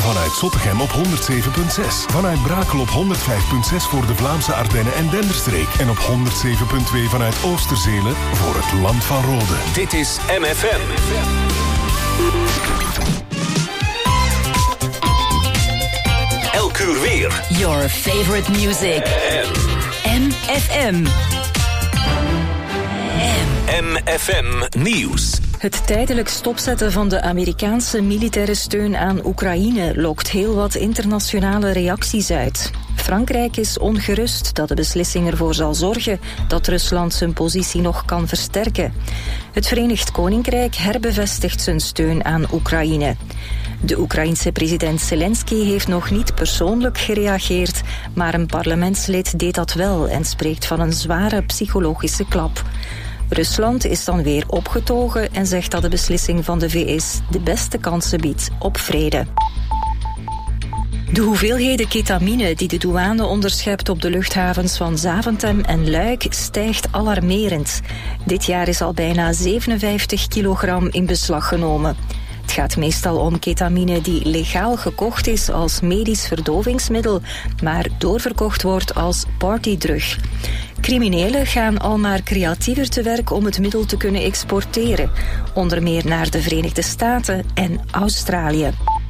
Vanuit Zottegem op 107.6. Vanuit Brakel op 105.6 voor de Vlaamse Ardennen en Denderstreek. En op 107.2 vanuit Oosterzelen voor het Land van Rode. Dit is MFM. Elk uur weer. Your favorite music. MFM. MFM Nieuws. Het tijdelijk stopzetten van de Amerikaanse militaire steun aan Oekraïne lokt heel wat internationale reacties uit. Frankrijk is ongerust dat de beslissing ervoor zal zorgen dat Rusland zijn positie nog kan versterken. Het Verenigd Koninkrijk herbevestigt zijn steun aan Oekraïne. De Oekraïense president Zelensky heeft nog niet persoonlijk gereageerd, maar een parlementslid deed dat wel en spreekt van een zware psychologische klap. Rusland is dan weer opgetogen en zegt dat de beslissing van de VS de beste kansen biedt op vrede. De hoeveelheden ketamine die de douane onderschept op de luchthavens van Zaventem en Luik stijgt alarmerend. Dit jaar is al bijna 57 kilogram in beslag genomen. Het gaat meestal om ketamine die legaal gekocht is als medisch verdovingsmiddel, maar doorverkocht wordt als partydrug. Criminelen gaan al maar creatiever te werk om het middel te kunnen exporteren, onder meer naar de Verenigde Staten en Australië.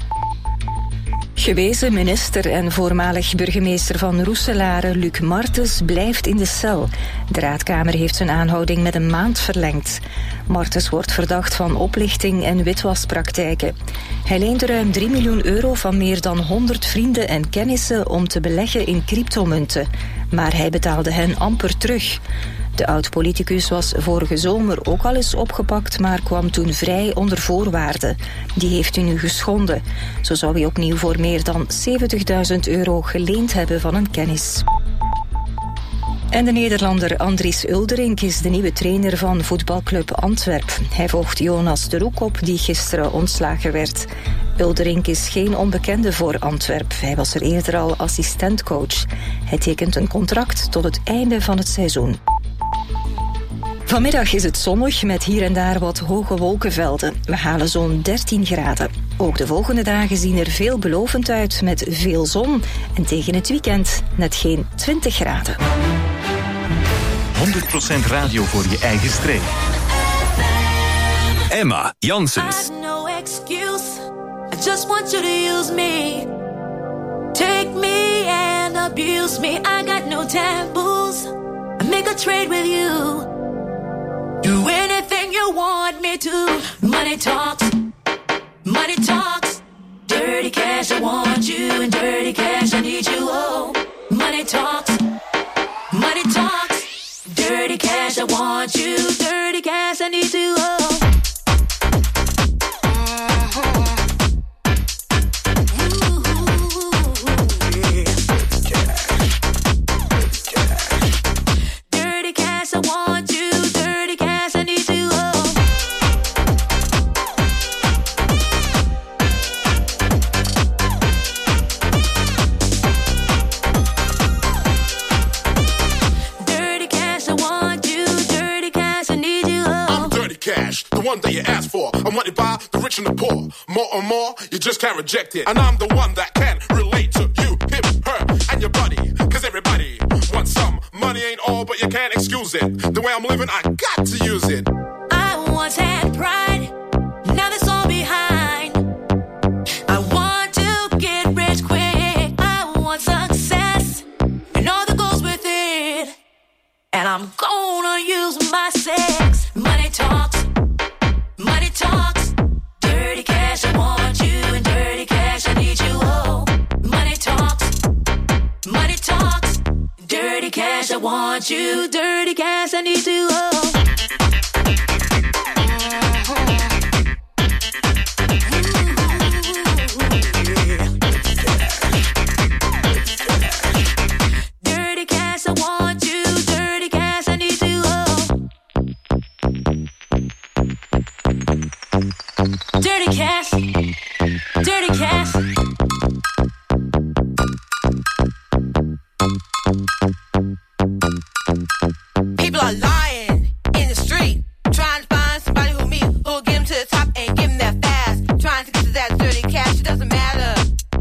Gewezen minister en voormalig burgemeester van Roeselare, Luc Martens, blijft in de cel. De Raadkamer heeft zijn aanhouding met een maand verlengd. Martens wordt verdacht van oplichting en witwaspraktijken. Hij leende ruim 3 miljoen euro van meer dan 100 vrienden en kennissen om te beleggen in cryptomunten. Maar hij betaalde hen amper terug. De oud-politicus was vorige zomer ook al eens opgepakt, maar kwam toen vrij onder voorwaarden. Die heeft hij nu geschonden. Zo zou hij opnieuw voor meer dan 70.000 euro geleend hebben van een kennis. En de Nederlander Andries Uldering is de nieuwe trainer van voetbalclub Antwerp. Hij volgt Jonas de Roek op, die gisteren ontslagen werd. Uldering is geen onbekende voor Antwerp. Hij was er eerder al assistentcoach. Hij tekent een contract tot het einde van het seizoen. Vanmiddag is het zonnig met hier en daar wat hoge wolkenvelden. We halen zo'n 13 graden. Ook de volgende dagen zien er veelbelovend uit met veel zon. En tegen het weekend net geen 20 graden. 100% radio voor je eigen streek. Emma Janssens. I no excuse. I just want you to use me. Take me and abuse me. I got no taboos. I make a trade with you. Do anything you want me to. Money talks. Money talks. Dirty cash, I want you. And dirty cash, I need you. Oh, money talks. Money talks. Dirty cash, I want you. Dirty cash, I need you. Oh. One that you ask for, I'm wanted by the rich and the poor. More and more, you just can't reject it. And I'm the one that can relate to you, him, her, and your buddy. Cause everybody wants some. Money ain't all, but you can't excuse it. The way I'm living, I got to use it. I once had pride, now that's all behind. I want to get rich quick. I want success, and all that goes with it. And I'm gonna use my sex. Money talks. Money talks, dirty cash, I want you, and dirty cash, I need you, oh. Money talks, dirty cash, I want you, dirty cash, I need you, oh. Dirty cash, I want you, dirty cash, I need you, oh. Dirty cash, dirty cash. People are lying in the street, trying to find somebody who'll get them to the top and give them that fast. Trying to get to that dirty cash, it doesn't matter.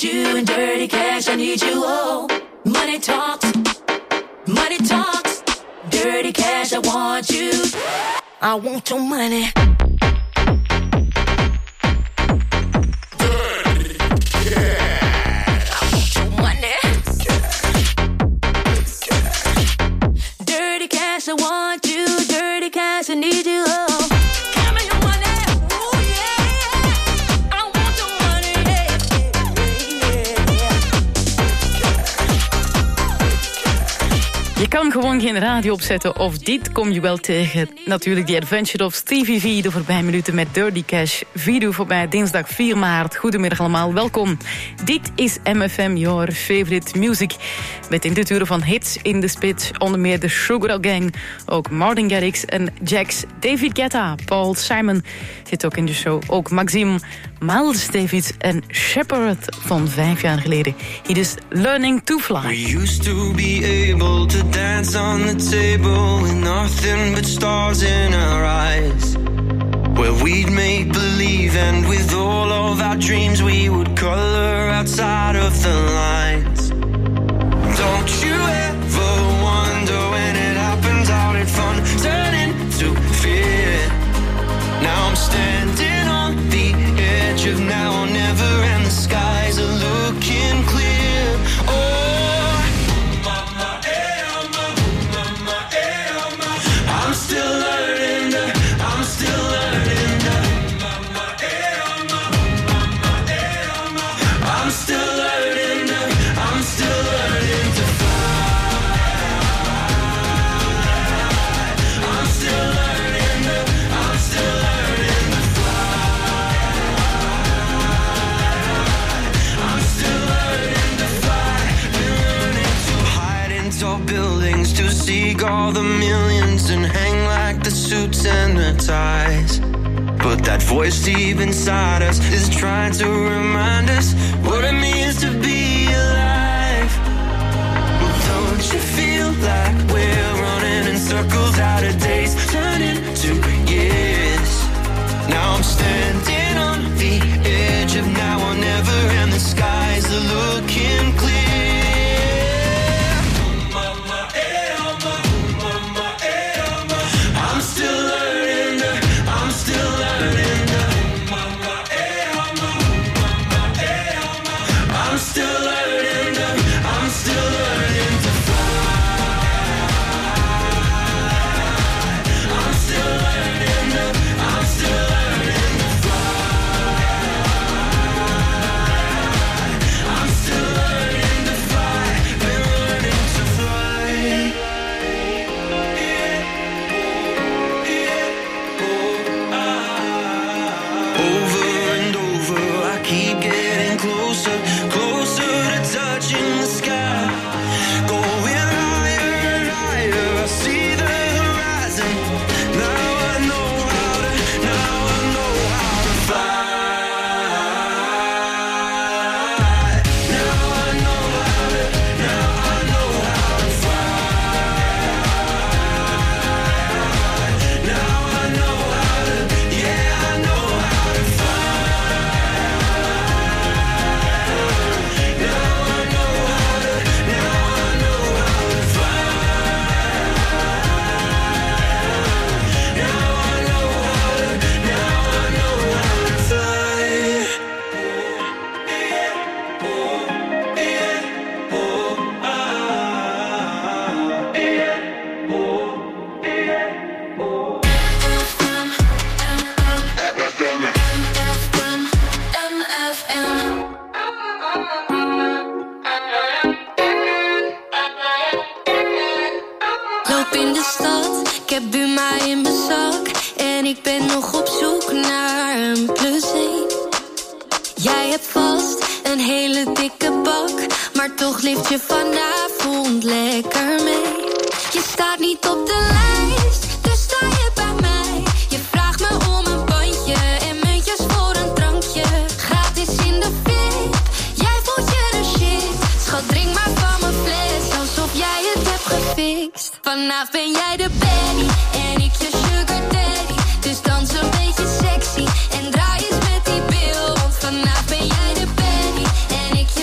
want you, and dirty cash, I need you, oh. Money talks, dirty cash, I want you. I want your money. I want you, dirty cash, I need you, oh. Give me your money, ooh, yeah. I want your money, yeah. Je kan gewoon geen radio opzetten of dit kom je wel tegen. Natuurlijk The Adventure of Stevie V, de voorbije minuten met Dirty Cash. Video voorbij dinsdag 4 maart. Goedemiddag allemaal, welkom. Dit is MFM, your favorite music. Met in dit uur van hits in de spits. Onder meer de Sugar Gang, ook Martin Garrix en Jax, David Guetta, Paul Simon zit ook in de show. Ook Maxime, Miles Davis en Shepherd van 5 jaar geleden. Hier is Learning to Fly. We used to be able to dance on the table with nothing but stars in our eyes. Where we'd make believe, and with all of our dreams we would color outside of the lines. Don't you ever wonder when it happens how did fun turn into fear? Now I'm standing on the edge of now or never, and the skies are looking clear. I'm still learning, I'm still learning. I'm still learning, I'm still learning to fly. I'm still learning, I'm still learning to fly. I'm still learning to fly. Been learning to hide in tall buildings, to seek all the millions and hang like the suits and the ties. But that voice deep inside us is trying to remind us what it means to be alive. Well, don't you feel like we're running in circles, out of days turning to years? Now I'm standing on the edge of now or never, and the skies are looking clear. I'm still learning, I'm still learning. I'm still learning, I'm still learning to fly. I'm still learning, I'm still learning to fly. I'm still learning to fly. Been learning to fly. Over and over, I keep getting closer, closer to touching the sky. Going higher and higher, I see the horizon. Now I know how to, now I know how to fly. Now I know how to, now I know how to fly. Now I know how to, yeah, I know how to fly. Now I know how to, now I know how to fly. Now I know how to, now I know how to fly. Loop in de stad, ik heb Buma in mijn zak. En ik ben nog op zoek naar een +1. Jij hebt vast een hele dikke bak, maar toch lift je vanavond lekker mee. Je staat niet op de lijst, dus sta je bij mij. Je vraagt me om een bandje en muntjes voor een drankje. Gratis in de VIP, jij voelt je de shit. Schat, drink maar van mijn fles, alsof jij het hebt gefixt. Vanaf ben jij de baddie en ik je sugar daddy. Dus dans een beetje sexy en draai eens met die bil. Want vanaf ben jij de baddie en ik je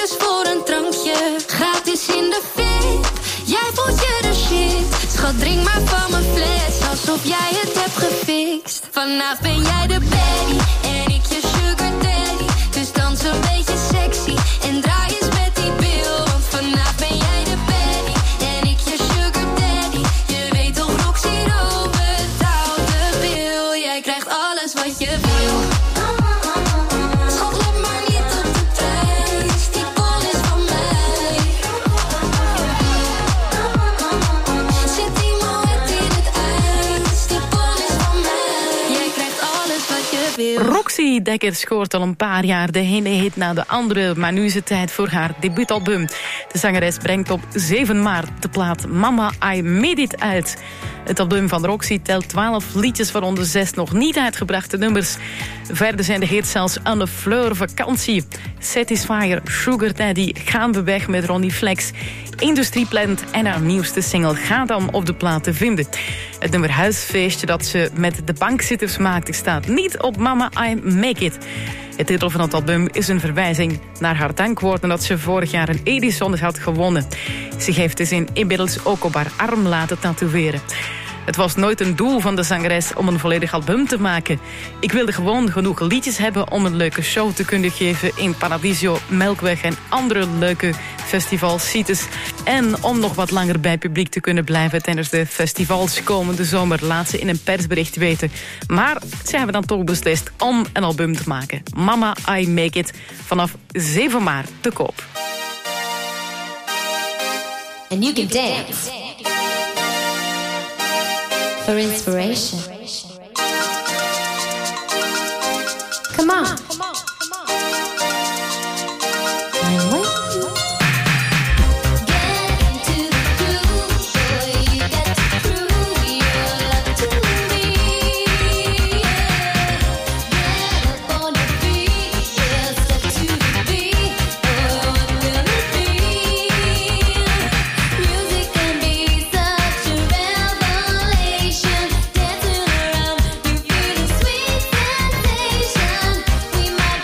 €10 voor een drankje. Gratis in de VIP, jij voelt je de shit. Schat, drink maar van mijn fles, alsof jij het hebt gefixt. Vandaag ben jij de baddie en ik je sugar daddy. Dus dans een beetje sexy en draai eens met die bil. Want vandaag ben jij de baddie en ik je sugar daddy. Je weet toch, Roxy Room betaalt de bil. Jij krijgt alles wat je wil. Schat, let maar niet op de prijs, die bon is van mij. Zit die moed in het ijs, die bon is van mij. Jij krijgt alles wat je wil. Roxy Dekker scoort al een paar jaar de ene hit na de andere, maar nu is het tijd voor haar debuutalbum. De zangeres brengt op 7 maart de plaat Mama, I Made It uit. Het album van Roxy telt 12 liedjes, waaronder 6 nog niet uitgebrachte nummers. Verder zijn de hits als On the Fleur, Vakantie, Satisfier, Sugar Daddy, Gaan we weg met Ronnie Flex, Industrieplant en haar nieuwste single Ga dan op de plaat te vinden. Het nummer Huisfeestje dat ze met de bankzitters maakte staat niet op Mama, I Make It. De titel van het album is een verwijzing naar haar dankwoorden dat ze vorig jaar een Edison had gewonnen. Ze heeft de zin inmiddels ook op haar arm laten tatoeëren. Het was nooit een doel van de zangeres om een volledig album te maken. Ik wilde gewoon genoeg liedjes hebben om een leuke show te kunnen geven in Paradiso, Melkweg en andere leuke festivalsites. En om nog wat langer bij publiek te kunnen blijven tijdens de festivals komende zomer, laat ze in een persbericht weten. Maar ze hebben dan toch beslist om een album te maken. Mama, I Make It, vanaf 7 maart te koop. And you can dance. For inspiration. Come on. I'm waiting. We might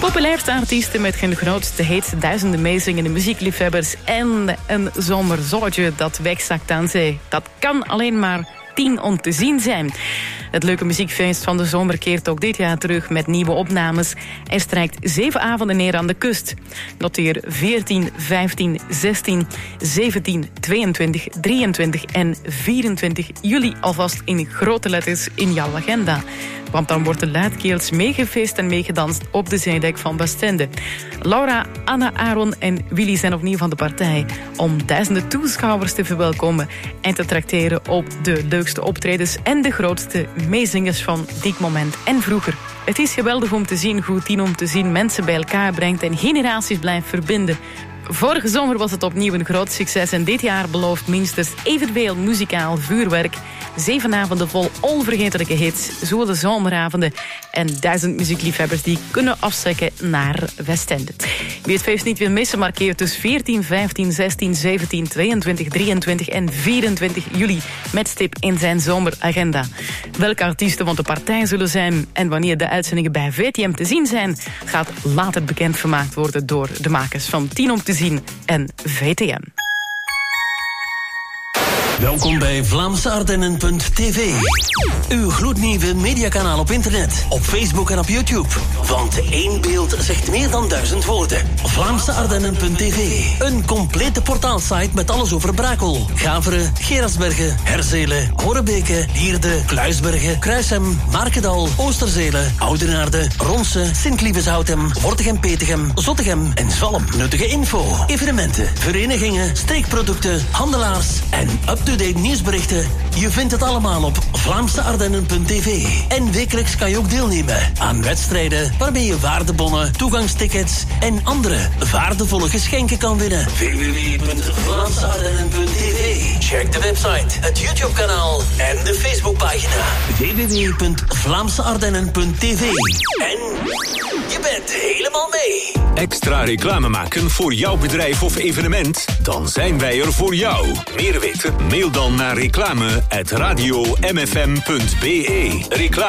populairste artiesten met hun grootste hits, duizenden meezingende muziekliefhebbers en een zomerzonnetje dat wegzakt aan zee. Dat kan alleen maar 10 om te zien zijn. Het leuke muziekfeest van de zomer keert ook dit jaar terug met nieuwe opnames en strijkt 7 avonden neer aan de kust. Noteer 14, 15, 16, 17, 22, 23 en 24 juli alvast in grote letters in jouw agenda. Want dan wordt de luidkeels meegefeest en meegedanst op de zeedijk van Bastende. Laura, Anna, Aaron en Willy zijn opnieuw van de partij om duizenden toeschouwers te verwelkomen en te trakteren op de leukste optredens en de grootste meezingers van dit moment en vroeger. Het is geweldig om te zien hoe 10 om te zien mensen bij elkaar brengt en generaties blijft verbinden. Vorige zomer was het opnieuw een groot succes en dit jaar belooft minstens evenveel muzikaal vuurwerk. 7 avonden vol onvergetelijke hits, zoele zomeravonden en 1000 muziekliefhebbers die kunnen afstrekken naar Westende. Wie het feest niet wil missen, markeert dus 14, 15, 16, 17, 22, 23 en 24 juli met stip in zijn zomeragenda. Welke artiesten van de partij zullen zijn en wanneer de uitzendingen bij VTM te zien zijn, gaat later bekend gemaakt worden door de makers van 10 om te zien en VTM. Welkom bij VlaamseArdennen.tv. Uw gloednieuwe mediakanaal op internet, op Facebook en op YouTube. Want één beeld zegt meer dan 1000 woorden. VlaamseArdennen.tv. Een complete portaalsite met alles over Brakel, Gaveren, Gerardsbergen, Herzelen, Horebeke, Lierde, Kluisbergen, Kruishem, Markedal, Oosterzelen, Oudenaarde, Ronse, Sint-Lieveshoutem, Wortegem-Petegem, Zottegem en Zalm. Nuttige info, evenementen, verenigingen, streekproducten, handelaars en up-to-date nieuwsberichten. Je vindt het allemaal op VlaamseArdennen.tv. En wekelijks kan je ook deelnemen aan wedstrijden waarmee je waardebonnen, toegangstickets en andere waardevolle geschenken kan winnen. www.VlaamseArdennen.tv. Check de website, het YouTube-kanaal en de Facebookpagina. www.VlaamseArdennen.tv. En je bent helemaal mee. Extra reclame maken voor jouw bedrijf of evenement? Dan zijn wij er voor jou. Meer weten? Mail dan naar reclame@radiomfm.be.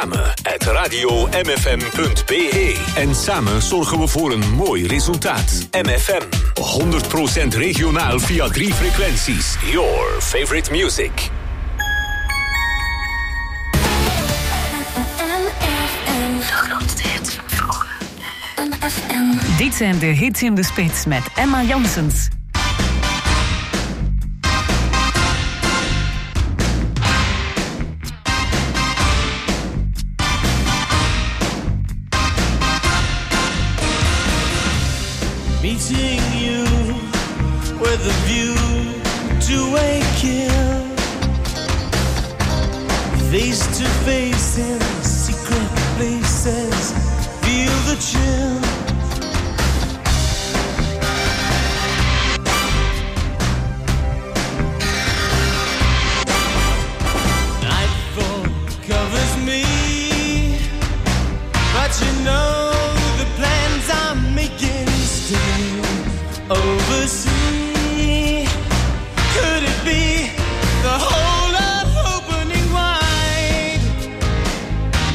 Reclame@radiomfm.be. En samen zorgen we voor een mooi resultaat. MFM. 100% regionaal via 3 frequenties. Your favorite music. De grootste hits van vroeger. Dit zijn de hits in de spits met Emma Janssens. Meeting you with a view to a kill, face to face in secret places, feel the chill. Nightfall covers me, but you know the plans I'm making still oversee. Could it be the whole of opening wide?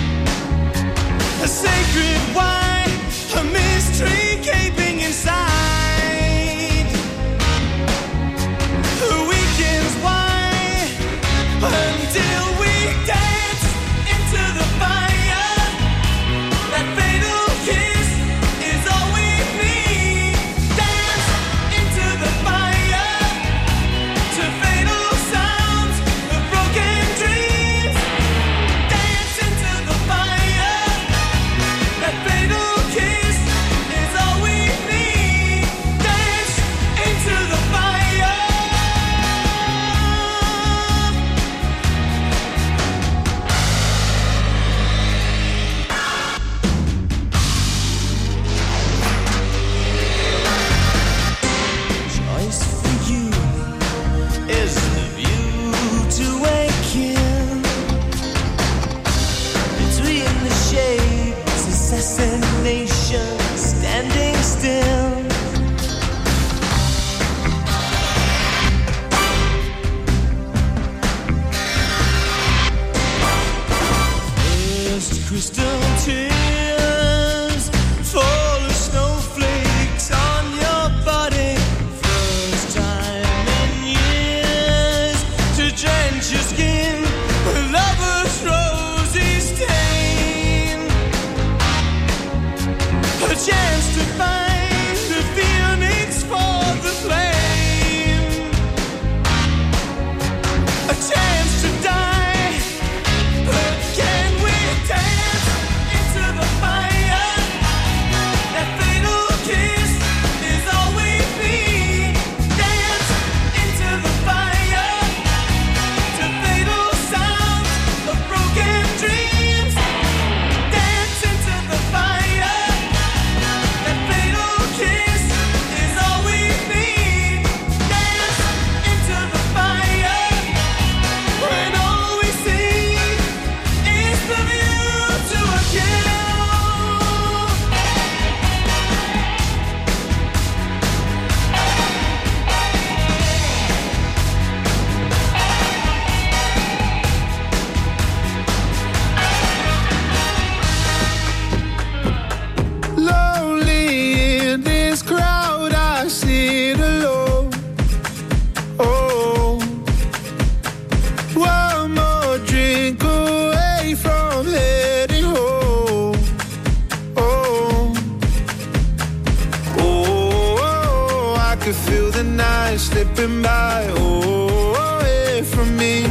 could feel the night slipping by, away from me.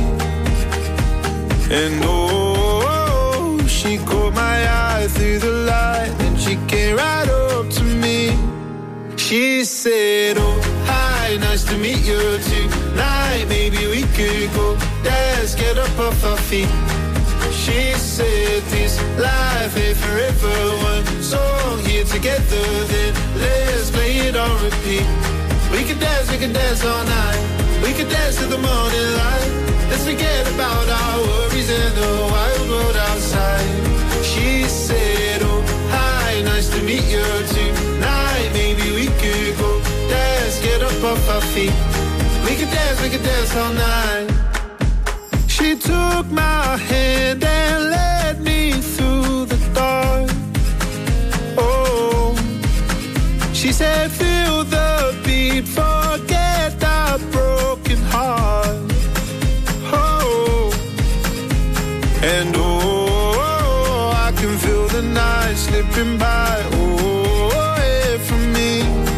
And oh, she caught my eye through the light, and she came right up to me. She said, oh, hi, nice to meet you tonight. Maybe we could go dance, get up off our feet. She said this life ain't forever, one song here together, then let's play it on repeat. We could dance all night. We could dance to the morning light. Let's forget about our worries and the wild world outside. She said, oh, hi, nice to meet you tonight. Maybe we could go dance, get up off our feet. We could dance all night. She took my hand and led me through the dark. Oh, she said, feel the beat, forget that broken heart. Oh, and oh, I can feel the night slipping by, away from me.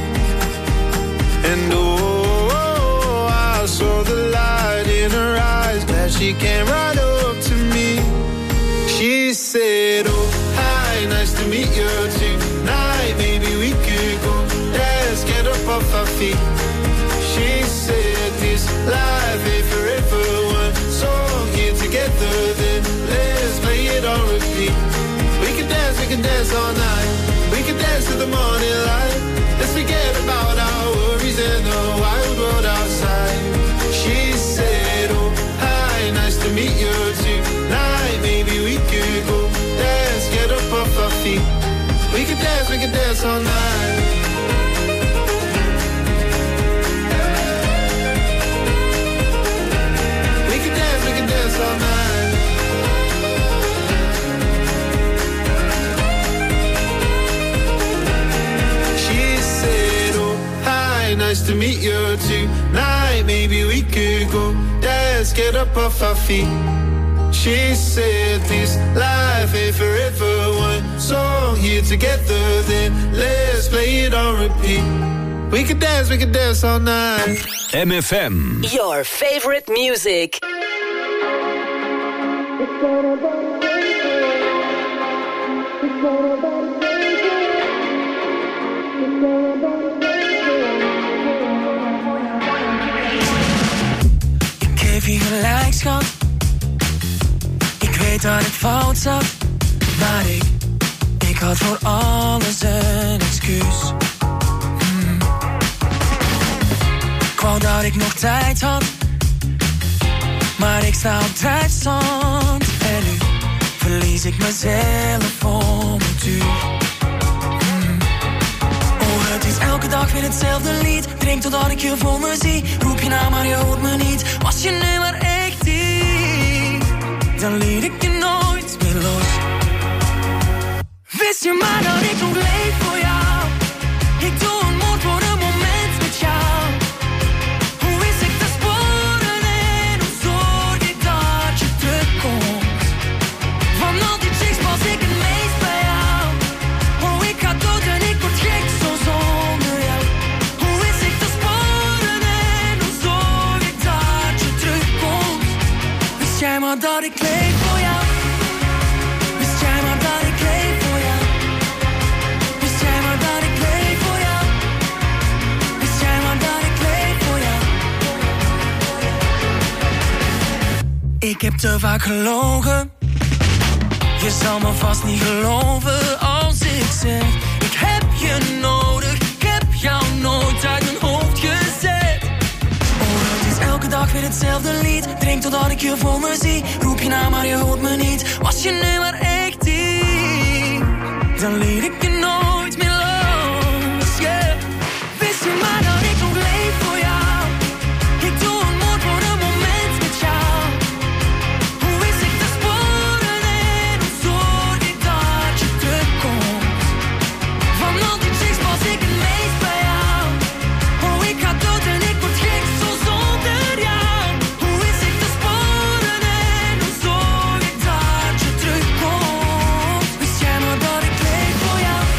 And oh, I saw the light in her eyes, glad she came right up to me. She said, oh, hi, nice to meet you tonight. Maybe we could go dance, get up off our feet. She said this life ain't forever, one song here together, then let's play it on repeat. We can dance all night. We can dance to the morning light. Let's forget about our worries and the wild world outside. She said, oh, hi, nice to meet you tonight. Maybe we could go dance, get up off our feet. We can dance all night. We can dance all night. She said, oh, hi, nice to meet you tonight. Maybe we could go dance, get up off our feet. She said this life ain't forever, one song here together, then let's play it on repeat. We could dance all night. MFM. Your favorite music. Ik geef je gelijk, schat. Ik weet dat ik fout zat, maar ik had voor alles een excuus. Ik wou dat ik nog tijd had, maar ik sta op drijfstand. En nu verlies ik mezelf om het uur. Oh, het is elke dag weer hetzelfde lied. Drink totdat ik je voor me zie. Roep je naam, maar je hoort me niet. Was je nu maar echt die, dan liet ik je nooit meer los. Wist je maar dat ik nog leef voor jou. Ik doe een moord voor een moment met jou. Hoe wist ik te sporen en hoe zorg ik dat je terugkomt? Van al die chicks pas ik het meest bij jou. Oh, ik ga dood en ik word gek zo zonder jou. Hoe wist ik te sporen en hoe zorg ik dat je terugkomt? Wist jij maar dat ik leef voor jou. Wist jij maar dat ik leef voor jou. Wist jij maar dat ik leef voor jou. Wist jij maar dat ik leef voor jou. Ik heb te vaak gelogen. Je zal me vast niet geloven als ik zeg, ik heb je nodig. Ik heb jou nooit uit mijn hoofd gezet. Oh, het is elke dag weer hetzelfde lied. Drink totdat ik je voor me zie. Roep je naam, maar je hoort me niet. Was je nu maar echt die, dan liet ik je nooit meer los. Yeah. Wist je maar dat ik nog leef voor jou. Ik doe een moord voor een moment met jou. Hoe wist ik te sporen en hoe zorg ik dat je terugkomt? Van al die chicks pas ik het meest bij jou. Oh, ik ga dood en ik word gek zo zonder jou. Hoe wist ik te sporen en hoe zorg ik dat je terugkomt? Wist jij maar dat ik leef voor jou.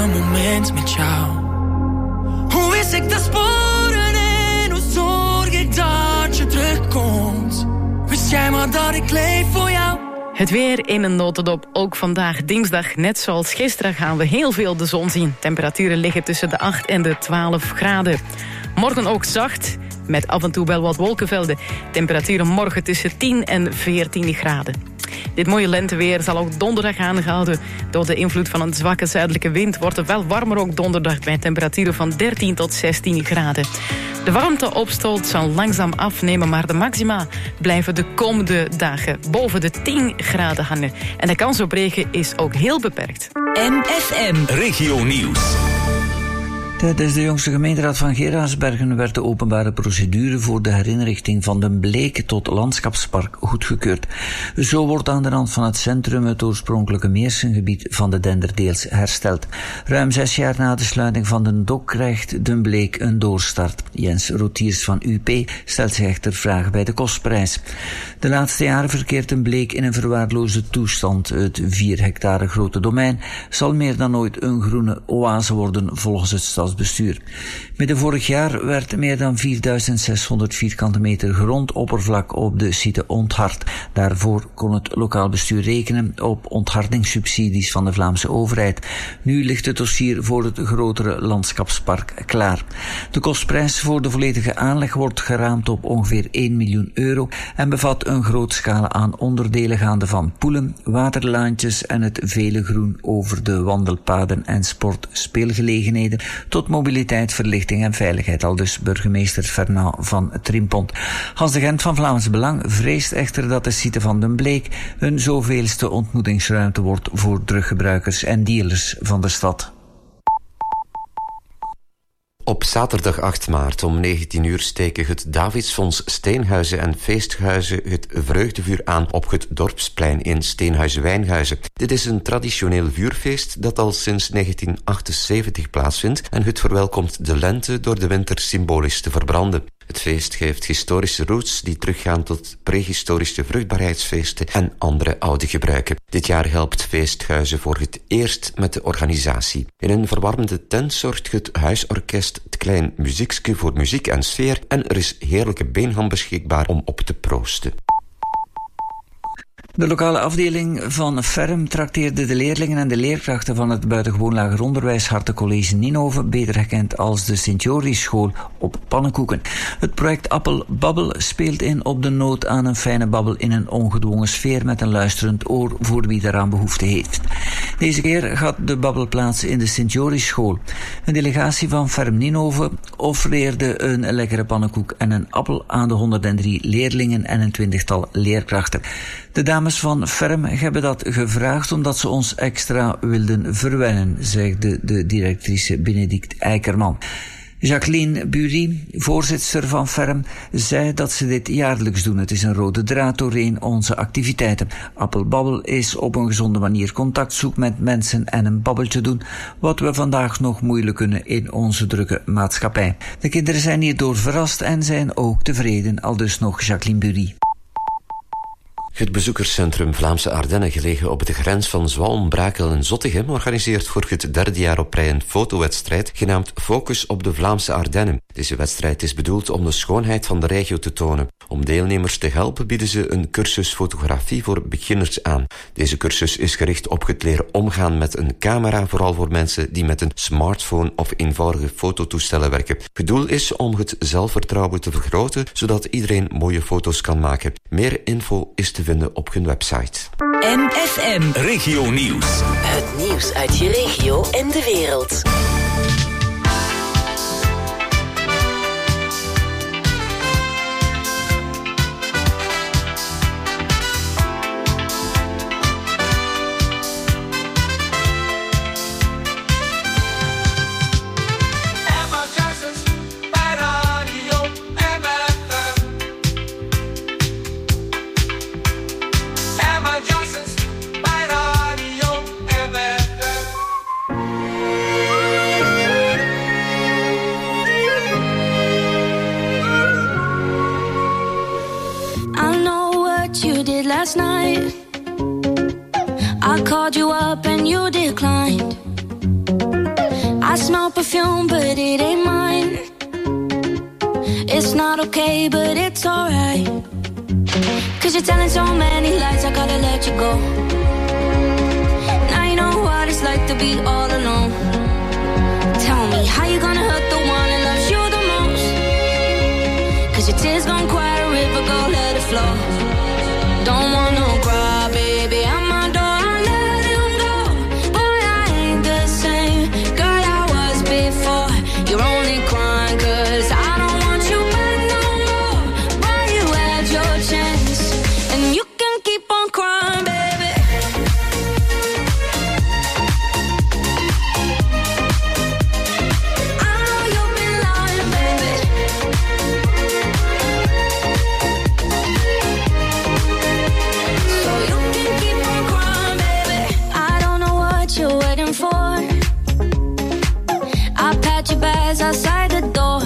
een moment met jou. Hoe wist ik te sporen en hoe zorg ik dat je terugkomt? Wist jij maar dat ik leef voor jou? Het weer in een notendop, ook vandaag dinsdag. Net zoals gisteren gaan we heel veel de zon zien. Temperaturen liggen tussen de 8 en de 12 graden. Morgen ook zacht, met af en toe wel wat wolkenvelden. Temperaturen morgen tussen 10 en 14 graden. Dit mooie lenteweer zal ook donderdag aangehouden. Door de invloed van een zwakke zuidelijke wind wordt het wel warmer ook donderdag bij temperaturen van 13 tot 16 graden. De warmteopstoot zal langzaam afnemen, maar de maxima blijven de komende dagen boven de 10 graden hangen. En de kans op regen is ook heel beperkt. MFM Regio Nieuws. Tijdens de jongste gemeenteraad van Geraardsbergen werd de openbare procedure voor de herinrichting van Den Bleek tot landschapspark goedgekeurd. Zo wordt aan de rand van het centrum het oorspronkelijke Meersengebied van de Dender deels hersteld. Ruim 6 jaar na de sluiting van de Dok krijgt Den Bleek een doorstart. Jens Rotiers van UP stelt zich echter vragen bij de kostprijs. De laatste jaren verkeert Den Bleek in een verwaarloosde toestand. Het 4 hectare grote domein zal meer dan ooit een groene oase worden volgens het stadsbestuur. Midden vorig jaar werd meer dan 4600 vierkante meter grondoppervlak op de site onthard. Daarvoor kon het lokaal bestuur rekenen op onthardingsubsidies van de Vlaamse overheid. Nu ligt het dossier voor het grotere landschapspark klaar. De kostprijs voor de volledige aanleg wordt geraamd op ongeveer 1 miljoen euro en bevat een groot scala aan onderdelen gaande van poelen, waterlaantjes en het vele groen over de wandelpaden en sportspeelgelegenheden tot mobiliteit, verlichting en veiligheid, aldus burgemeester Fernand van Trimpont. Hans de Gent van Vlaams Belang vreest echter dat de site van Den Bleek een zoveelste ontmoetingsruimte wordt voor druggebruikers en dealers van de stad. Op zaterdag 8 maart om 19 uur steken het Davidsfonds Steenhuizen en Feesthuizen het vreugdevuur aan op het Dorpsplein in Steenhuizen-Wijnhuizen. Dit is een traditioneel vuurfeest dat al sinds 1978 plaatsvindt en het verwelkomt de lente door de winter symbolisch te verbranden. Het feest geeft historische roots die teruggaan tot prehistorische vruchtbaarheidsfeesten en andere oude gebruiken. Dit jaar helpt Feesthuizen voor het eerst met de organisatie. In een verwarmende tent zorgt het huisorkest het klein muziekske voor muziek en sfeer en er is heerlijke beenham beschikbaar om op te proosten. De lokale afdeling van Ferm trakteerde de leerlingen en de leerkrachten van het buitengewoon lager onderwijs Hartencollege Ninove, beter gekend als de Sint-Joris-school, op pannenkoeken. Het project Appel Babbel speelt in op de nood aan een fijne babbel in een ongedwongen sfeer met een luisterend oor voor wie daaraan behoefte heeft. Deze keer gaat de babbel plaats in de Sint-Joris-school. Een delegatie van Ferm Ninove offereerde een lekkere pannenkoek en een appel aan de 103 leerlingen en een 20-tal leerkrachten. De dames van Ferm hebben dat gevraagd omdat ze ons extra wilden verwennen, zegt de directrice Benedict Eikerman. Jacqueline Bury, voorzitster van Ferm, zei dat ze dit jaarlijks doen. Het is een rode draad doorheen onze activiteiten. Appelbabbel is op een gezonde manier contact zoeken met mensen en een babbeltje doen, wat we vandaag nog moeilijk kunnen in onze drukke maatschappij. De kinderen zijn hierdoor verrast en zijn ook tevreden, aldus nog Jacqueline Bury. Het bezoekerscentrum Vlaamse Ardennen, gelegen op de grens van Zwalm, Brakel en Zottegem, organiseert voor het 3e jaar op rij een fotowedstrijd genaamd Focus op de Vlaamse Ardennen. Deze wedstrijd is bedoeld om de schoonheid van de regio te tonen. Om deelnemers te helpen bieden ze een cursus fotografie voor beginners aan. Deze cursus is gericht op het leren omgaan met een camera, vooral voor mensen die met een smartphone of eenvoudige fototoestellen werken. Het doel is om het zelfvertrouwen te vergroten, zodat iedereen mooie foto's kan maken. Meer info is te vinden op hun website. MFM Regio Nieuws. Het nieuws uit je regio en de wereld. Last night I called you up and you declined. I smell perfume, but it ain't mine. It's not okay, but it's alright. Cause you're telling so many lies, I gotta let you go. Now you know what it's like to be all alone. Tell me, how you gonna hurt the one that loves you the most? Cause your tears gon' quiet a river, go let it flow. Don't want no cry, baby, I'm my door, I let him go. Boy, I ain't the same girl I was before. You're only crying cause I don't want you back no more. Boy, you had your chance, and you can keep on crying, baby. I know you've been lying, baby. So you can keep on crying, baby. I don't know what you're waiting for. I'll pat your bags outside the door.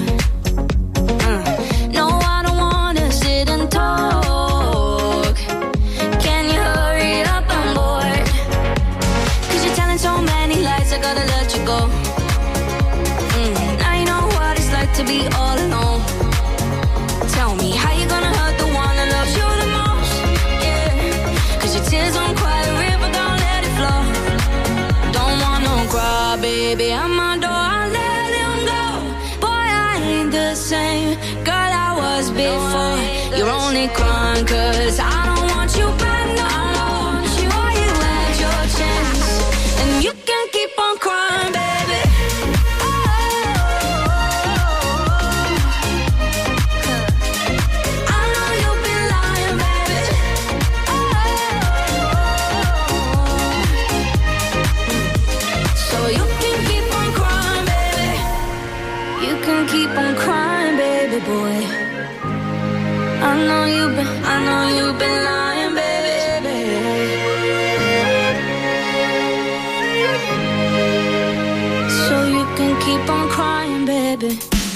No, I don't wanna sit and talk. Can you hurry up, I'm bored. Cause you're telling so many lies, I gotta let you go. Now you know what it's like to be all alone. Tell me, how you gonna hurt the one that loves you the most? Yeah, cause your tears don't quiet a river, don't let it flow. Don't want no cry, baby, I'm my door, I let him go. Boy, I ain't the same girl I was before. You're only crying cause I don't want you back no more. Boy, you had your chance, and you can keep on crying, baby. I know you've been lying, baby. So you can keep on crying, baby. You can keep on crying, baby boy. I know you've been lying, baby. So you can keep on crying, baby.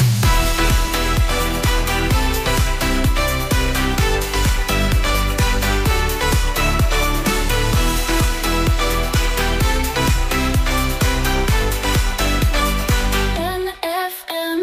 NFM.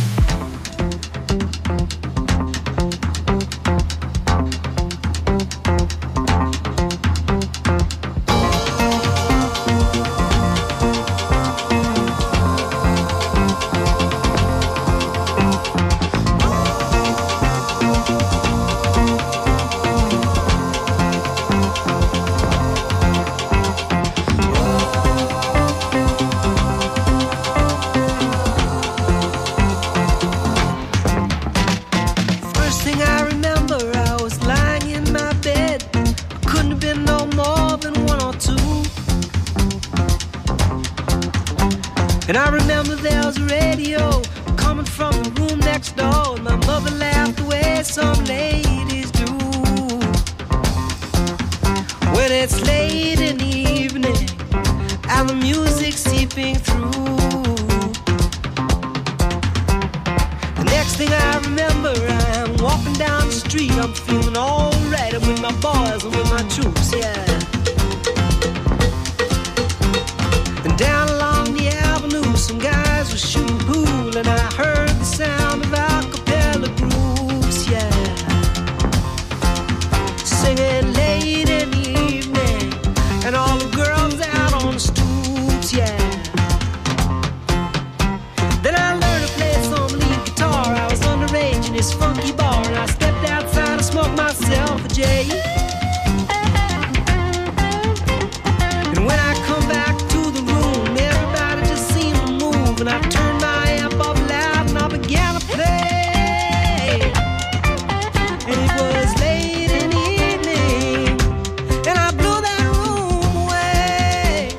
First thing I remember, I was lying in my bed. I couldn't have been no more than 1 or 2. And I remember there was a radio coming from the room next door. And my mother laughed the way some ladies do. When it's late in the evening and the music seeping through. The next thing I remember, I'm walking down the street. I'm feeling alright. I'm with my boys and with my troops, yeah. And down along the avenue, some guys were shooting pool, and I heard the sound of a cappella groups, yeah. Singing late in the evening, and all the girls out on the stoops, yeah. Then I learned to play some lead guitar. I was underage in this funky bar, and I stepped outside and smoked myself a J. And when I come back to the room, everybody just seemed to move, and I turned my amp up loud and I began to play. And it was late in the evening, and I blew that room away.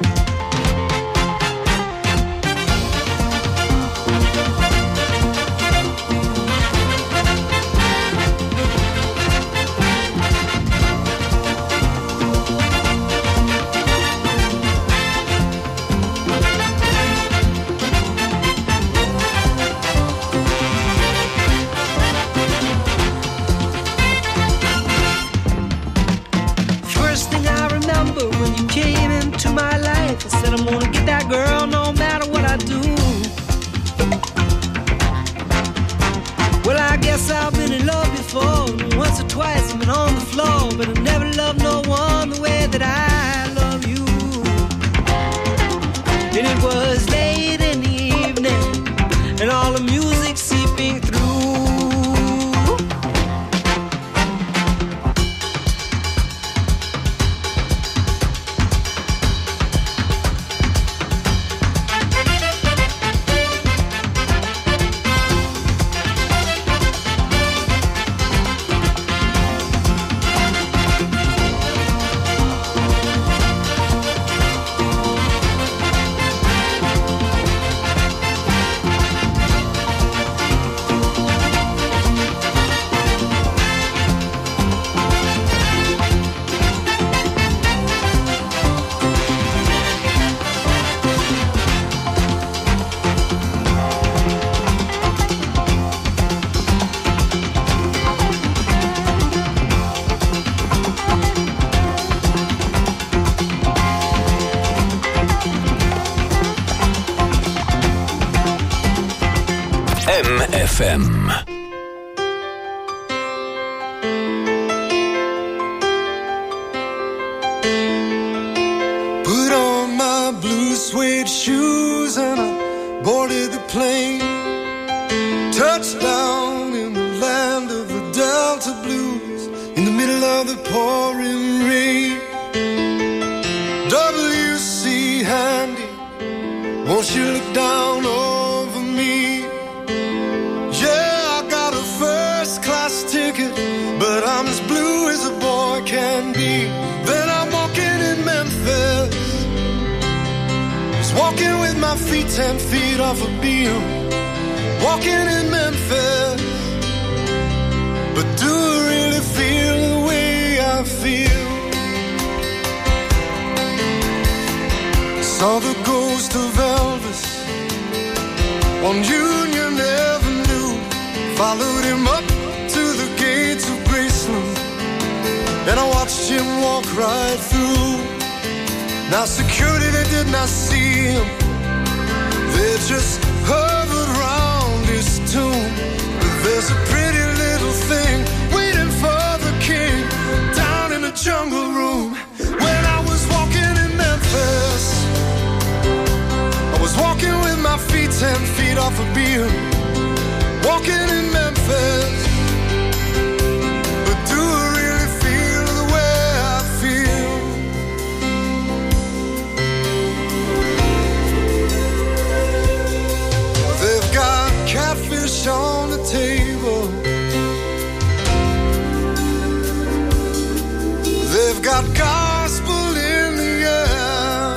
Yes, I've been in love before. Once or twice I've been on the floor, but I never loved no one the way that I love you. And it was late in the evening, and all the music seeping through. MFM. Put on my blue suede shoes and I boarded the plane. Touchdown in the land of the Delta Blues, in the middle of the pouring rain. W.C. Handy, won't you look down over me? Yeah, I got a first class ticket, but I'm as blue as a boy can be. Then I'm walking in Memphis, just walking with my feet 10 feet off a beam. Walking in Memphis, but do I really feel the way I feel? Saw the ghost of Elvis on Union Avenue, followed him up to the gates of Graceland, and I watched him walk right through. Now security, they did not see him, they just hovered round his tomb. But there's a pretty little thing waiting for the king down in the jungle room. When I was walking in Memphis, I was walking with my feet 10 feet off a beam. Walking in Memphis, but do I really feel the way I feel? They've got catfish on the table, they've got gospel in the air,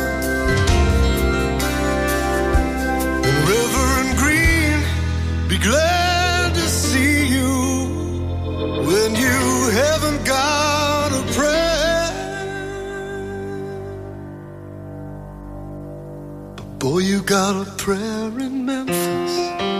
and Reverend Green, be glad to see you when you haven't got a prayer. But boy, you got a prayer in Memphis.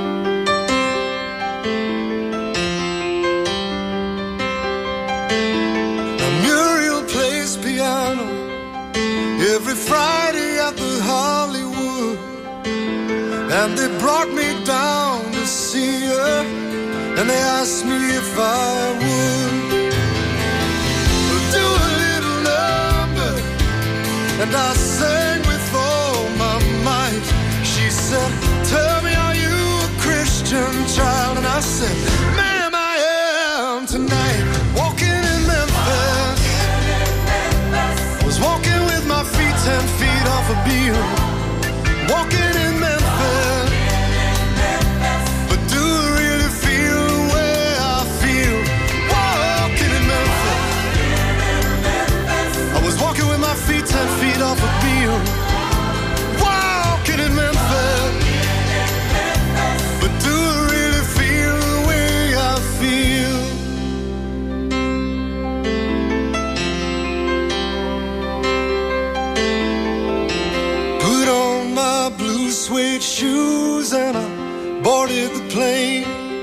Now Muriel plays piano every Friday at the Hollywood, and they brought me down to see her, and they asked me if I would do a little number, and I sang with all my might. She said, tell me, are you a Christian child? And I said, ma'am, I am tonight. Walking in Memphis, was walking with my feet 10 feet off a beam. Walking in Memphis, but do I really feel the way I feel? Walking in Memphis, I was walking with my feet 10 feet off a beam. Walking in Memphis, but do I really feel the way I feel? Put on my blue suede shoes and I boarded the plane.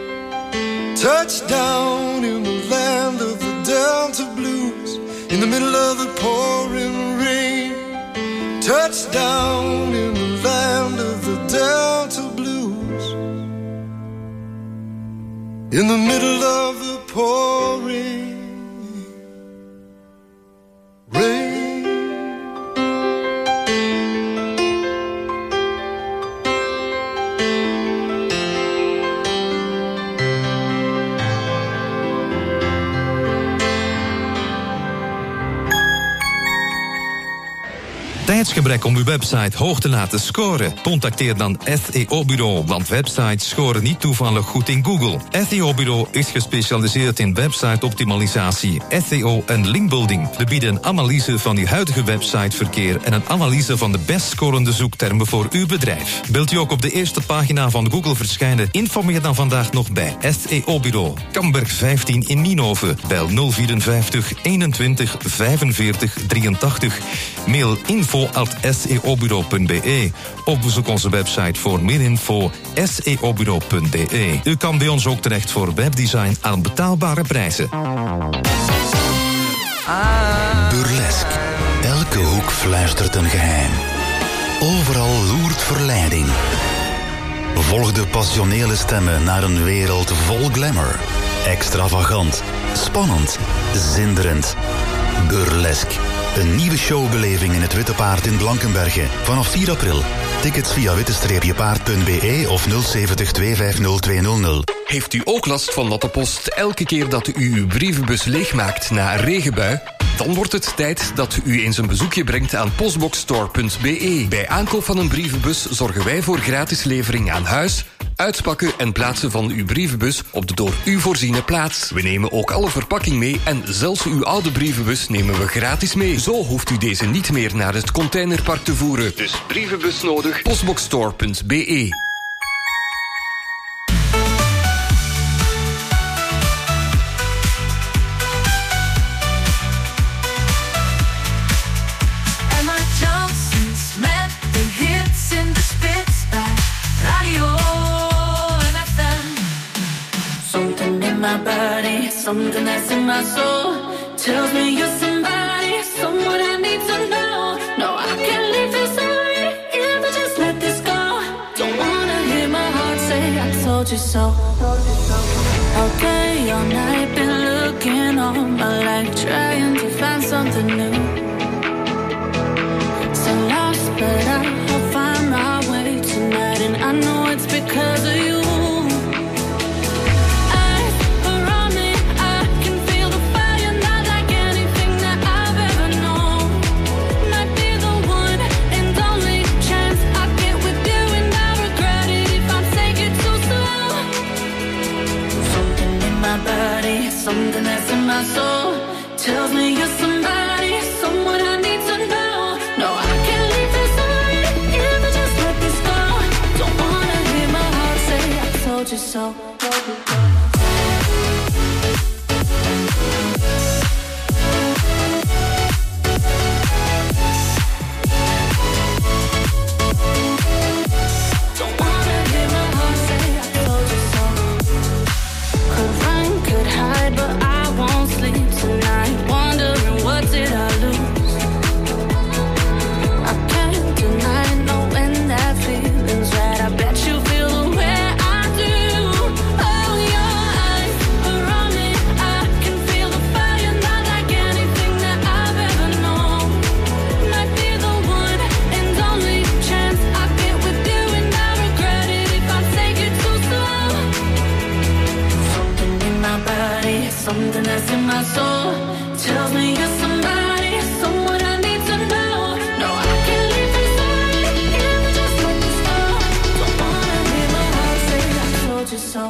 Touchdown in the land of the Delta Blues, in the middle of the pouring rain. Touchdown in the land of the Delta Blues, in the middle of the pouring rain. Tijdsgebrek om uw website hoog te laten scoren? Contacteer dan SEO-bureau, want websites scoren niet toevallig goed in Google. SEO-bureau is gespecialiseerd in website-optimalisatie, SEO en linkbuilding. We bieden een analyse van uw huidige websiteverkeer en een analyse van de best scorende zoektermen voor uw bedrijf. Wilt u ook op de eerste pagina van Google verschijnen? Informeer dan vandaag nog bij SEO-bureau. Kamberg 15 in Nienhoven. Bel 054 21 45 83. Mail info@seobureau.be of bezoek onze website voor meer info seobureau.be. U kan bij ons ook terecht voor webdesign aan betaalbare prijzen. Burlesque. Elke hoek fluistert een geheim. Overal loert verleiding. Volg de passionele stemmen naar een wereld vol glamour. Extravagant, spannend, zinderend. Burlesque. Een nieuwe showbeleving in het Witte Paard in Blankenberge. Vanaf 4 april. Tickets via witte-paard.be of 070 250 200. Heeft u ook last van natte post elke keer dat u uw brievenbus leegmaakt na een regenbui? Dan wordt het tijd dat u eens een bezoekje brengt aan postboxstore.be. Bij aankoop van een brievenbus zorgen wij voor gratis levering aan huis, uitpakken en plaatsen van uw brievenbus op de door u voorziene plaats. We nemen ook alle verpakking mee en zelfs uw oude brievenbus nemen we gratis mee. Zo hoeft u deze niet meer naar het containerpark te voeren. Dus brievenbus nodig, postboxstore.be. Something that's in my soul tells me you're somebody, someone I need to know. No, I can't leave this already if I just let this go. Don't wanna hear my heart say I told you so. All day, all night, been looking all my life, trying to find something new. So lost, but I'll find my way tonight, and I know it's because of you. Something that's in my soul tells me you're somebody, someone I need to know. No, I can't leave this already if I just let this go. Don't wanna hear my heart say I told you so. Something that's in my soul tells me you're somebody, someone I need to know. No, I can't leave this already if I just let this go. Don't wanna hear my heart say I told you so.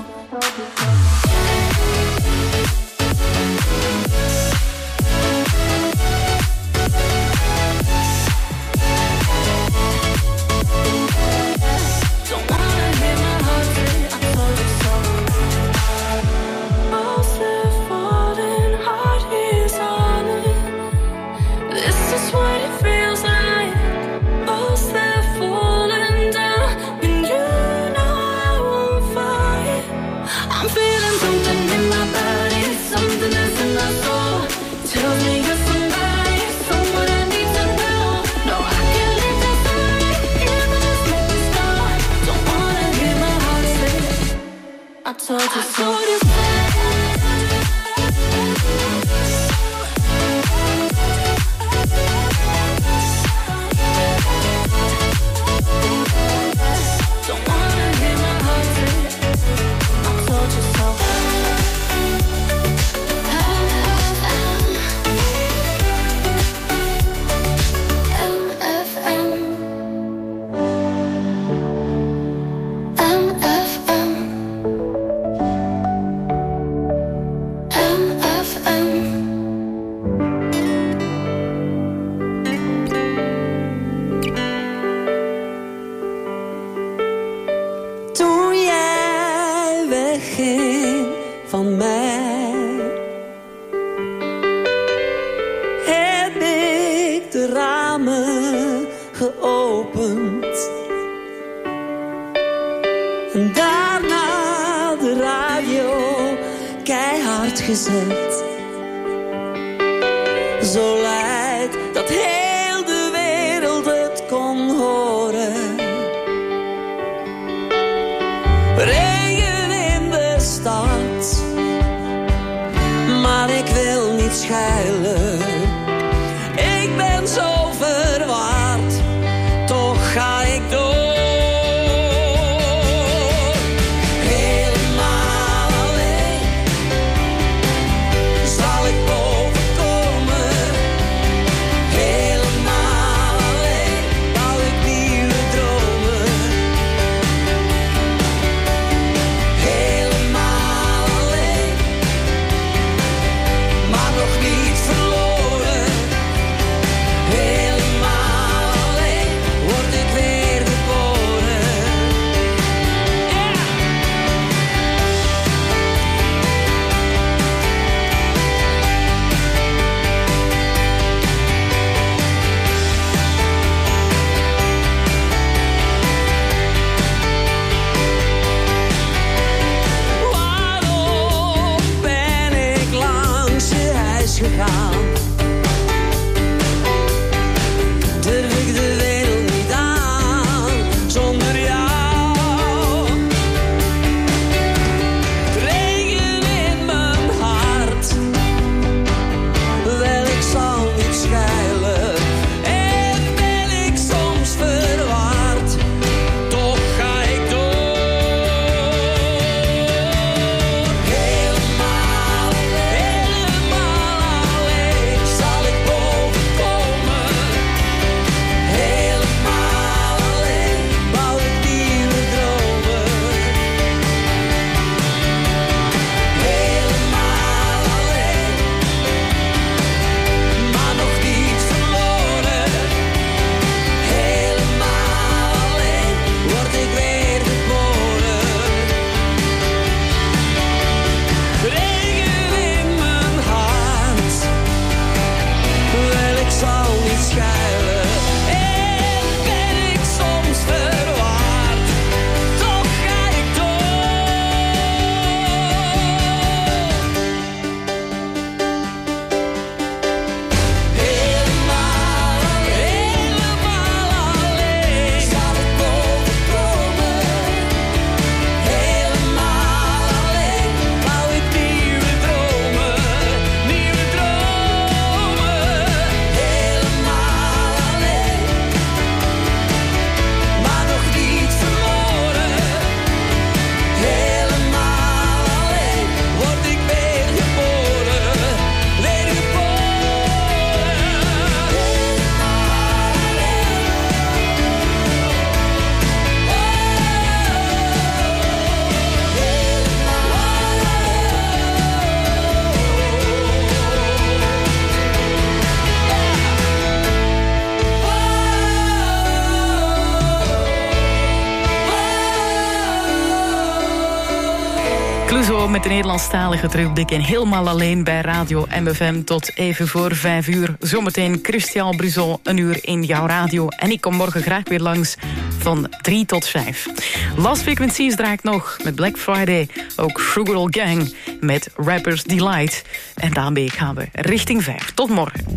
Clouseau met de Nederlandstalige terugblik en helemaal alleen bij Radio MFM tot even voor 5 uur. Zometeen Christian Bruzon, een uur in jouw radio. En ik kom morgen graag weer langs van 3 tot 5. Last Frequencies draait nog met Black Friday. Ook Frugal Gang met Rappers Delight. En daarmee gaan we richting 5. Tot morgen.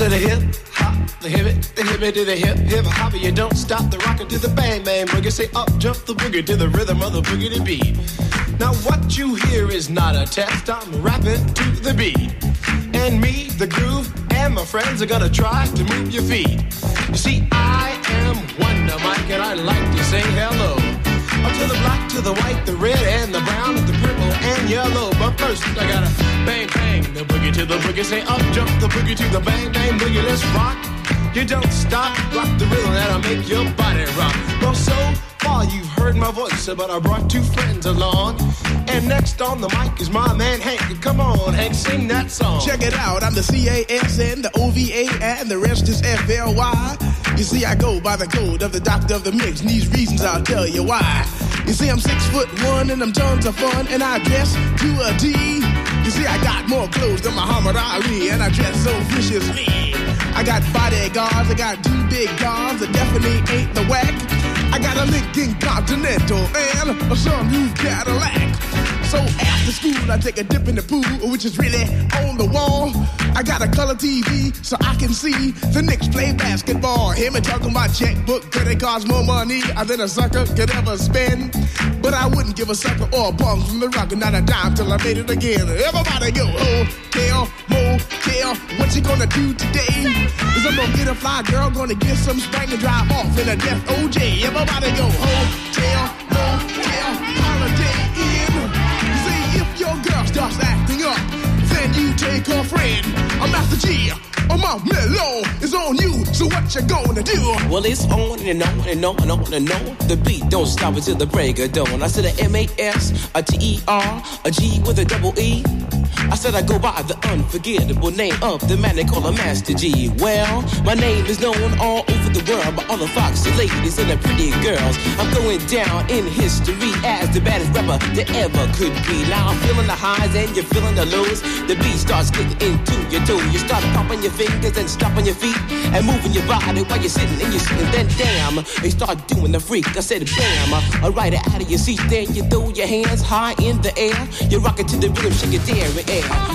to the hip hop, the hip it to the hip hop. You don't stop the rocker to the bang bang boogie. Say up jump the boogie to the rhythm of the boogie beat. Now what you hear is not a test. I'm rapping to the beat, and me, the groove, and my friends are gonna try to move your feet. You see, I am Wonder Mike, and I like to say hello. Up to the black, to the white, the red, and the brown, and the purple, and yellow. But first, I gotta bang, bang, the boogie to the boogie. Say up, jump the boogie to the bang, bang, boogie. Let's rock. You don't stop, rock the rhythm that'll make your body rock. Well, so far you've heard my voice, but I brought two friends along. And next on the mic is my man Hank. Come on, Hank, sing that song. Check it out, I'm the CASN, the OVA, and the rest is FLY. You see, I go by the code of the doctor of the mix, and these reasons I'll tell you why. You see, I'm 6'1", and I'm tons of fun, and I dress to a T. You see, I got more clothes than Muhammad Ali, and I dress so viciously. I got bodyguards, I got two big guns that definitely ain't the whack. I got a Lincoln Continental and a sunroof Cadillac. So after school, I take a dip in the pool, which is really on the wall. I got a color TV so I can see the Knicks play basketball. Him and talking about checkbook, credit cards, more money than a sucker could ever spend. But I wouldn't give a sucker or a bum from the rock, not a dime till I made it again. Everybody go, hotel, motel, what you gonna do today? Is I'm gonna get a fly girl, gonna get some spank and drive off in a death OJ. Everybody go, hotel, motel, holiday inn. See, if your girl starts acting up, then you take her friend. I'm Master G, my mellow is on you, so what you gonna do? Well, it's on and on and on and on and on. The beat don't stop until the break of dawn. I said a M-A-S, a T-E-R, a G with a double E. I said I go by the unforgettable name of the man they call a Master G. Well, my name is known all over the world by all the foxy ladies and the pretty girls. I'm going down in history as the baddest rapper that ever could be. Now I'm feeling the highs and you're feeling the lows. The beat starts getting into your toe. You start popping your fingers and stomping your feet and moving your body while you're sitting and you're sitting. Then damn, they start doing the freak. I said bam, right out of your seat. Then you throw your hands high in the air. You rock it to the rhythm, shake it there in air.